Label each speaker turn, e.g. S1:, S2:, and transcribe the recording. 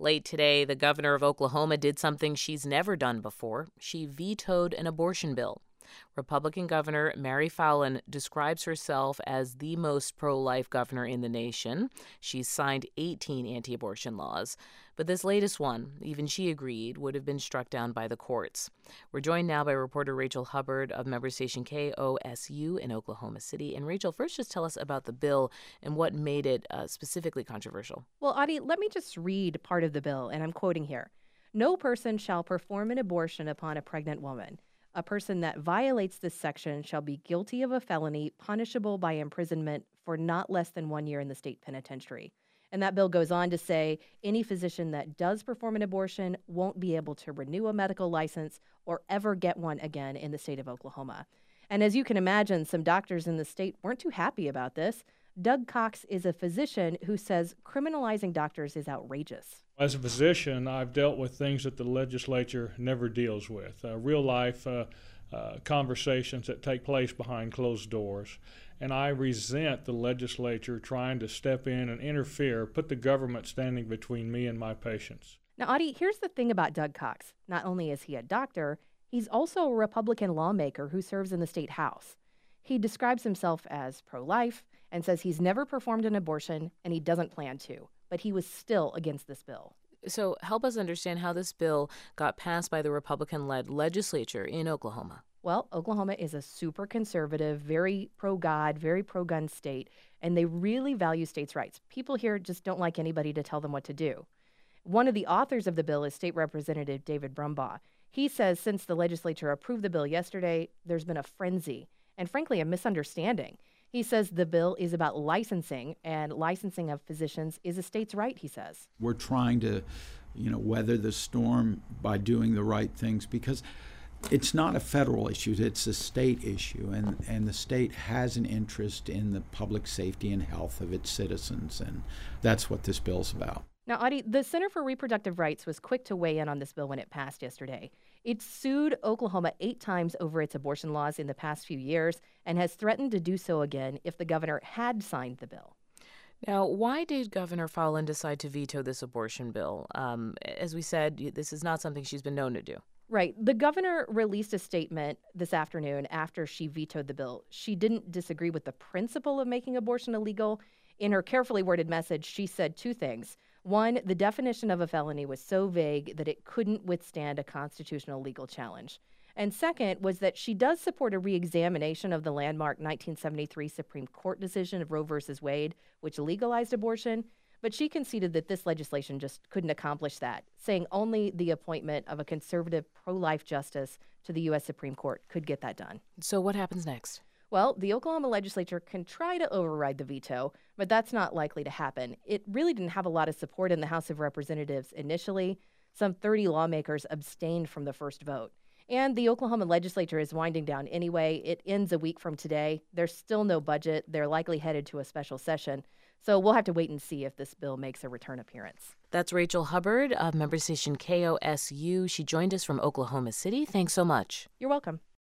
S1: Late today, the governor of Oklahoma did something she's never done before. She vetoed an abortion bill. Republican Governor Mary Fallin describes herself as the most pro-life governor in the nation. She's signed 18 anti-abortion laws. But this latest one, even she agreed, would have been struck down by the courts. We're joined now by reporter Rachel Hubbard of member station KOSU in Oklahoma City. And Rachel, first just tell us about the bill and what made it specifically controversial.
S2: Well, Audie, let me just read part of the bill, and I'm quoting here. No person shall perform an abortion upon a pregnant woman. A person that violates this section shall be guilty of a felony punishable by imprisonment for not less than 1 year in the state penitentiary. And that bill goes on to say any physician that does perform an abortion won't be able to renew a medical license or ever get one again in the state of Oklahoma. And as you can imagine, some doctors in the state weren't too happy about this. Doug Cox is a physician who says criminalizing doctors is outrageous.
S3: As a physician, I've dealt with things that the legislature never deals with, real-life conversations that take place behind closed doors. And I resent the legislature trying to step in and interfere, put the government standing between me and my patients.
S2: Now, Audie, here's the thing about Doug Cox. Not only is he a doctor, he's also a Republican lawmaker who serves in the state House. He describes himself as pro-life and says he's never performed an abortion and he doesn't plan to, but he was still against this bill.
S1: So help us understand how this bill got passed by the Republican-led legislature in Oklahoma.
S2: Well, Oklahoma is a super conservative, very pro-God, very pro-gun state, and they really value states' rights. People here just don't like anybody to tell them what to do. One of the authors of the bill is State Representative David Brumbaugh. He says since the legislature approved the bill yesterday, there's been a frenzy and, frankly, a misunderstanding. He says the bill is about licensing, and licensing of physicians is a state's right, he says.
S4: We're trying to, weather the storm by doing the right things because it's not a federal issue, it's a state issue, and the state has an interest in the public safety and health of its citizens, and that's what this bill's about.
S2: Now, Audie, the Center for Reproductive Rights was quick to weigh in on this bill when it passed yesterday. It sued Oklahoma 8 times over its abortion laws in the past few years and has threatened to do so again if the governor had signed the bill.
S1: Now, why did Governor Fallin decide to veto this abortion bill? As we said, this is not something she's been known to do.
S2: Right. The governor released a statement this afternoon after she vetoed the bill. She didn't disagree with the principle of making abortion illegal. In her carefully worded message, she said 2 things. One, the definition of a felony was so vague that it couldn't withstand a constitutional legal challenge. And second was that she does support a reexamination of the landmark 1973 Supreme Court decision of Roe v. Wade, which legalized abortion. But she conceded that this legislation just couldn't accomplish that, saying only the appointment of a conservative pro-life justice to the U.S. Supreme Court could get that done.
S1: So what happens next?
S2: Well, the Oklahoma legislature can try to override the veto, but that's not likely to happen. It really didn't have a lot of support in the House of Representatives initially. Some 30 lawmakers abstained from the first vote. And the Oklahoma legislature is winding down anyway. It ends a week from today. There's still no budget. They're likely headed to a special session. So we'll have to wait and see if this bill makes a return appearance.
S1: That's Rachel Hubbard of member station KOSU. She joined us from Oklahoma City. Thanks so much.
S2: You're welcome.